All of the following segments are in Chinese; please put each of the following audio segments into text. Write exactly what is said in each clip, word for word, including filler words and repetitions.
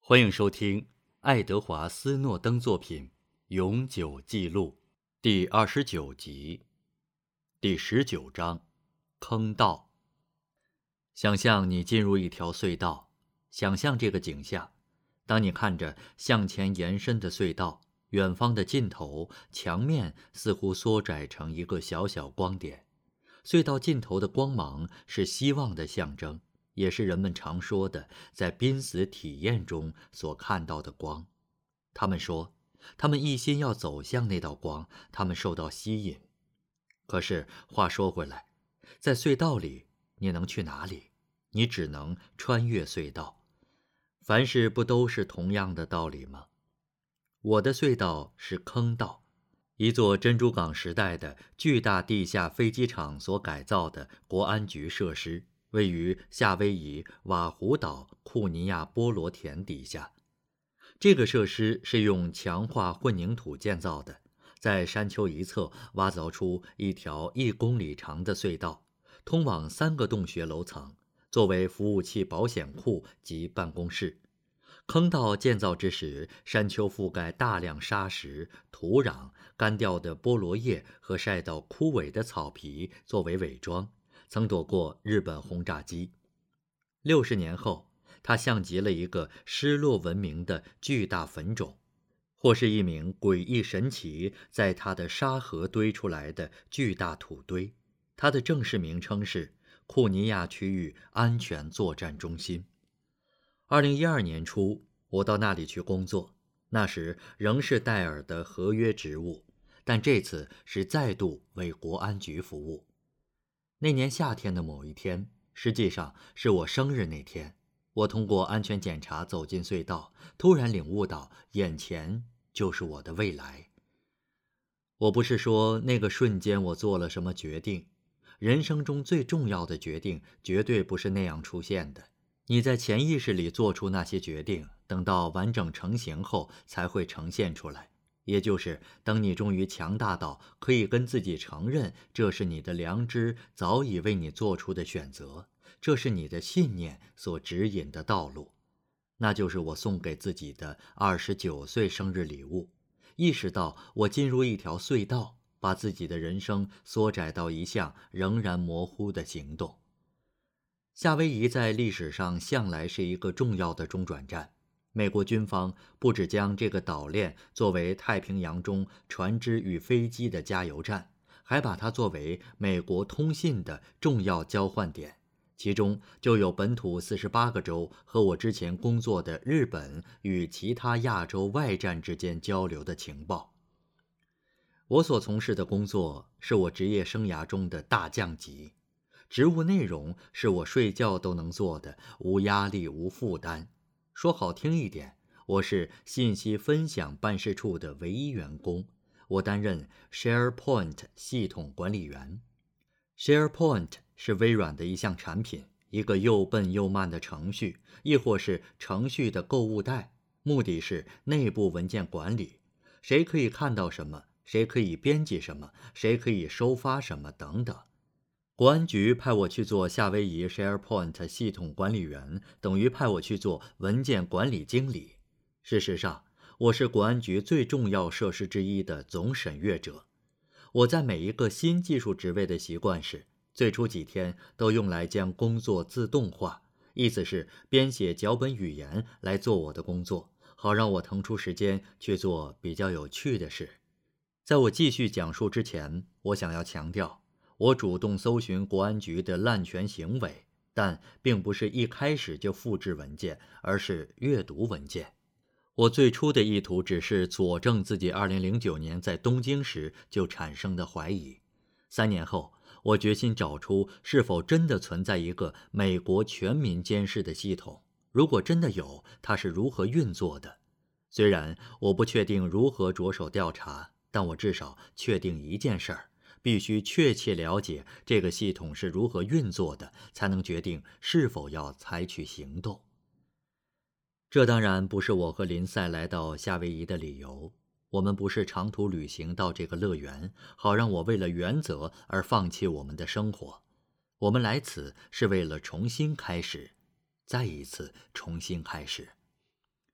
欢迎收听爱德华·斯诺登作品《永久记录》第二十九集，第十九章，坑道。想象你进入一条隧道，想象这个景象：当你看着向前延伸的隧道，远方的尽头，墙面似乎缩窄成一个小小光点。隧道尽头的光芒是希望的象征，也是人们常说的在濒死体验中所看到的光。他们说，他们一心要走向那道光，他们受到吸引。可是话说回来，在隧道里，你能去哪里？你只能穿越隧道。凡事不都是同样的道理吗？我的隧道是坑道，一座珍珠港时代的巨大地下飞机场所改造的国安局设施，位于夏威夷瓦胡岛库尼亚波罗田底下。这个设施是用强化混凝土建造的，在山丘一侧挖凿出一条一公里长的隧道，通往三个洞穴楼层，作为服务器保险库及办公室。坑道建造之时，山丘覆盖大量沙石、土壤、干掉的菠萝叶和晒到枯萎的草皮作为伪装，曾躲过日本轰炸机。六十年后，它像极了一个失落文明的巨大坟冢，或是一名诡异神奇在它的沙河堆出来的巨大土堆。它的正式名称是库尼亚区域安全作战中心。二零一二年初，我到那里去工作，那时仍是戴尔的合约职务，但这次是再度为国安局服务。那年夏天的某一天，实际上是我生日那天，我通过安全检查走进隧道，突然领悟到眼前就是我的未来。我不是说那个瞬间我做了什么决定，人生中最重要的决定绝对不是那样出现的。你在潜意识里做出那些决定，等到完整成型后才会呈现出来，也就是等你终于强大到可以跟自己承认这是你的良知早已为你做出的选择，这是你的信念所指引的道路。那就是我送给自己的二十九岁生日礼物，意识到我进入一条隧道，把自己的人生缩窄到一项仍然模糊的行动。夏威夷在历史上向来是一个重要的中转站，美国军方不只将这个岛链作为太平洋中船只与飞机的加油站，还把它作为美国通信的重要交换点，其中就有本土四十八个州和我之前工作的日本与其他亚洲外站之间交流的情报。我所从事的工作是我职业生涯中的大降级，职务内容是我睡觉都能做的，无压力无负担。说好听一点，我是信息分享办事处的唯一员工，我担任 SharePoint 系统管理员。SharePoint 是微软的一项产品，一个又笨又慢的程序，亦或是程序的购物袋，目的是内部文件管理，谁可以看到什么，谁可以编辑什么，谁可以收发什么等等。国安局派我去做夏威夷 SharePoint 系统管理员，等于派我去做文件管理经理。事实上，我是国安局最重要设施之一的总审阅者。我在每一个新技术职位的习惯是，最初几天都用来将工作自动化，意思是编写脚本语言来做我的工作，好让我腾出时间去做比较有趣的事。在我继续讲述之前，我想要强调，我主动搜寻国安局的滥权行为，但并不是一开始就复制文件，而是阅读文件。我最初的意图只是佐证自己二零零九年在东京时就产生的怀疑。三年后，我决心找出是否真的存在一个美国全民监视的系统，如果真的有，它是如何运作的。虽然我不确定如何着手调查，但我至少确定一件事儿，必须确切了解这个系统是如何运作的，才能决定是否要采取行动。这当然不是我和林赛来到夏威夷的理由，我们不是长途旅行到这个乐园，好让我为了原则而放弃我们的生活。我们来此是为了重新开始，再一次重新开始。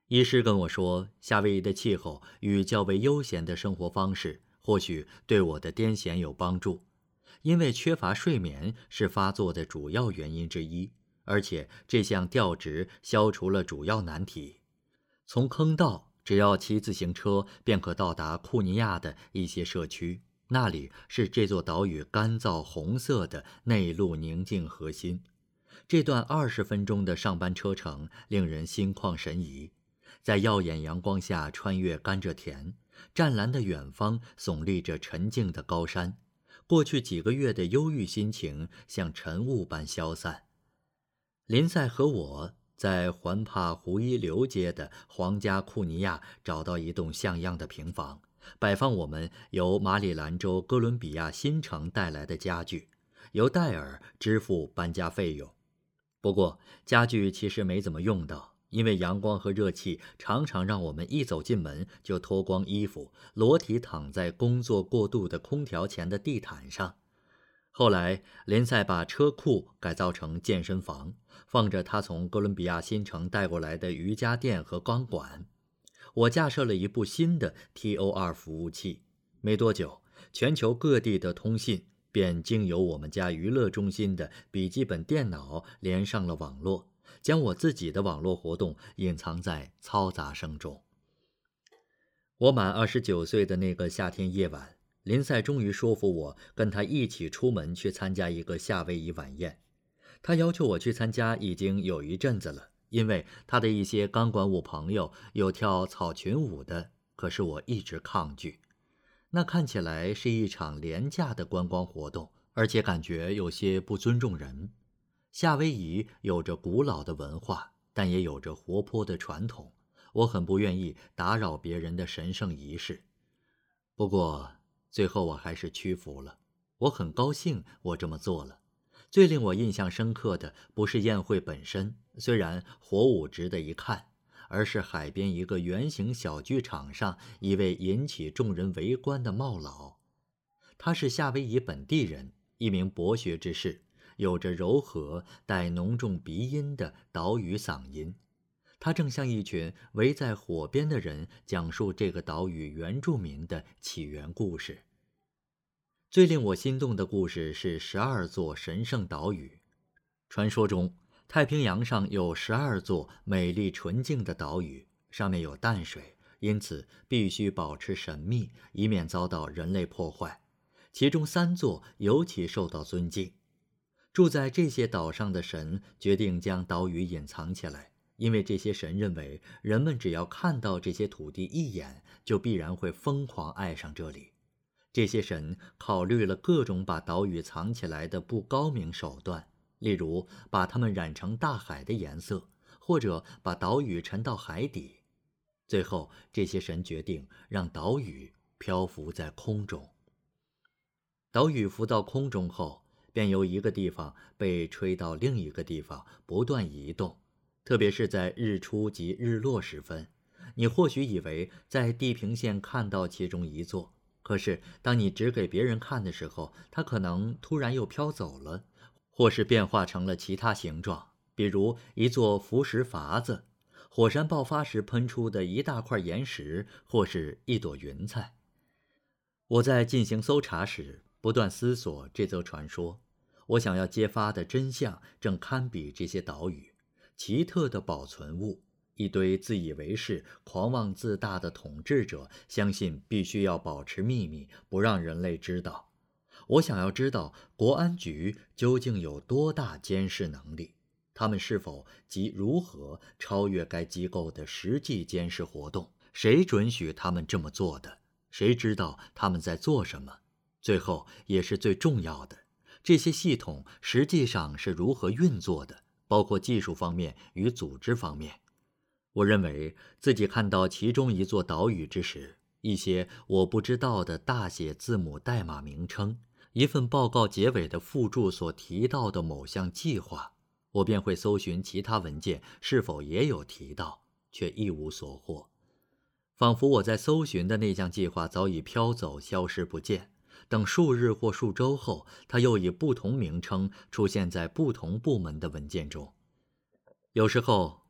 医师跟我说，夏威夷的气候与较为悠闲的生活方式，或许对我的癫痫有帮助。因为缺乏睡眠是发作的主要原因之一，而且这项调职消除了主要难题。从坑道只要骑自行车便可到达库尼亚的一些社区，那里是这座岛屿干燥红色的内陆宁静核心。这段二十分钟的上班车程令人心旷神怡，在耀眼阳光下穿越甘蔗田，湛蓝的远方耸立着沉静的高山。过去几个月的忧郁心情像晨雾般消散。林赛和我在环帕胡伊流街的皇家库尼亚找到一栋像样的平房，摆放我们由马里兰州哥伦比亚新城带来的家具，由戴尔支付搬家费用。不过家具其实没怎么用到，因为阳光和热气常常让我们一走进门就脱光衣服，裸体躺在工作过度的空调前的地毯上。后来林赛把车库改造成健身房，放着他从哥伦比亚新城带过来的瑜伽垫和钢管。我架设了一部新的 T O R 服务器，没多久全球各地的通信便经由我们家娱乐中心的笔记本电脑连上了网络，将我自己的网络活动隐藏在嘈杂声中。我满二十九岁的那个夏天夜晚，林赛终于说服我跟他一起出门去参加一个夏威夷晚宴。他要求我去参加已经有一阵子了，因为他的一些钢管舞朋友有跳草裙舞的，可是我一直抗拒。那看起来是一场廉价的观光活动，而且感觉有些不尊重人。夏威夷有着古老的文化，但也有着活泼的传统，我很不愿意打扰别人的神圣仪式。不过最后我还是屈服了，我很高兴我这么做了。最令我印象深刻的不是宴会本身，虽然火舞值得一看，而是海边一个圆形小剧场上一位引起众人围观的帽老。他是夏威夷本地人，一名博学之士，有着柔和带浓重鼻音的岛屿嗓音。他正向一群围在火边的人讲述这个岛屿原住民的起源故事。最令我心动的故事是十二座神圣岛屿。传说中，太平洋上有十二座美丽纯净的岛屿，上面有淡水，因此必须保持神秘，以免遭到人类破坏。其中三座尤其受到尊敬。住在这些岛上的神决定将岛屿隐藏起来，因为这些神认为人们只要看到这些土地一眼，就必然会疯狂爱上这里。这些神考虑了各种把岛屿藏起来的不高明手段，例如把它们染成大海的颜色，或者把岛屿沉到海底。最后这些神决定让岛屿漂浮在空中。岛屿浮到空中后，便由一个地方被吹到另一个地方，不断移动。特别是在日出及日落时分，你或许以为在地平线看到其中一座，可是当你指给别人看的时候，它可能突然又飘走了，或是变化成了其他形状，比如一座浮石筏子，火山爆发时喷出的一大块岩石，或是一朵云彩。我在进行搜查时不断思索这则传说，我想要揭发的真相正堪比这些岛屿，奇特的保存物。一堆自以为是、狂妄自大的统治者相信必须要保持秘密，不让人类知道。我想要知道国安局究竟有多大监视能力，他们是否及如何超越该机构的实际监视活动？谁准许他们这么做的？谁知道他们在做什么？最后也是最重要的，这些系统实际上是如何运作的，包括技术方面与组织方面。我认为自己看到其中一座岛屿之时，一些我不知道的大写字母代码名称，一份报告结尾的附注所提到的某项计划，我便会搜寻其他文件是否也有提到，却一无所获。仿佛我在搜寻的那项计划早已飘走，消失不见，等数日或数周后，它又以不同名称出现在不同部门的文件中。有时候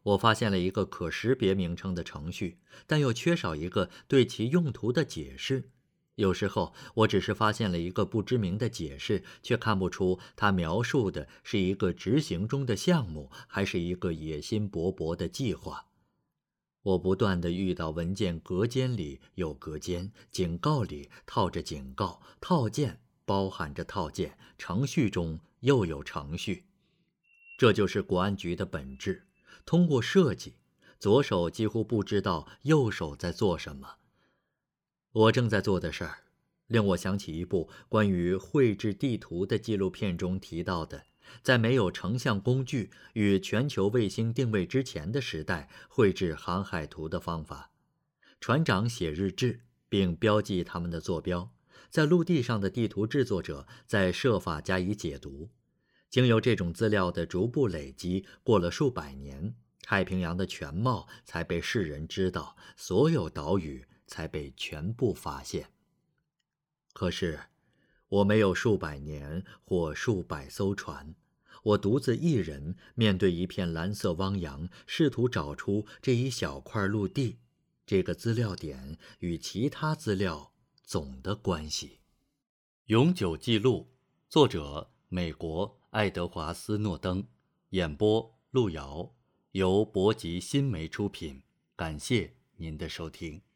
我发现了一个可识别名称的程序，但又缺少一个对其用途的解释。有时候，我只是发现了一个不知名的解释，却看不出它描述的是一个执行中的项目，还是一个野心勃勃的计划。我不断地遇到文件隔间里有隔间，警告里套着警告，套件包含着套件，程序中又有程序。这就是国安局的本质。通过设计，左手几乎不知道右手在做什么。我正在做的事儿，令我想起一部关于绘制地图的纪录片中提到的，在没有成像工具与全球卫星定位之前的时代，绘制航海图的方法。船长写日志，并标记他们的坐标，在陆地上的地图制作者再设法加以解读。经由这种资料的逐步累积，过了数百年，太平洋的全貌才被世人知道，所有岛屿才被全部发现。可是，我没有数百年或数百艘船，我独自一人面对一片蓝色汪洋，试图找出这一小块陆地，这个资料点与其他资料总的关系。永久记录，作者美国爱德华斯诺登，演播路遥，由博吉新媒出品，感谢您的收听。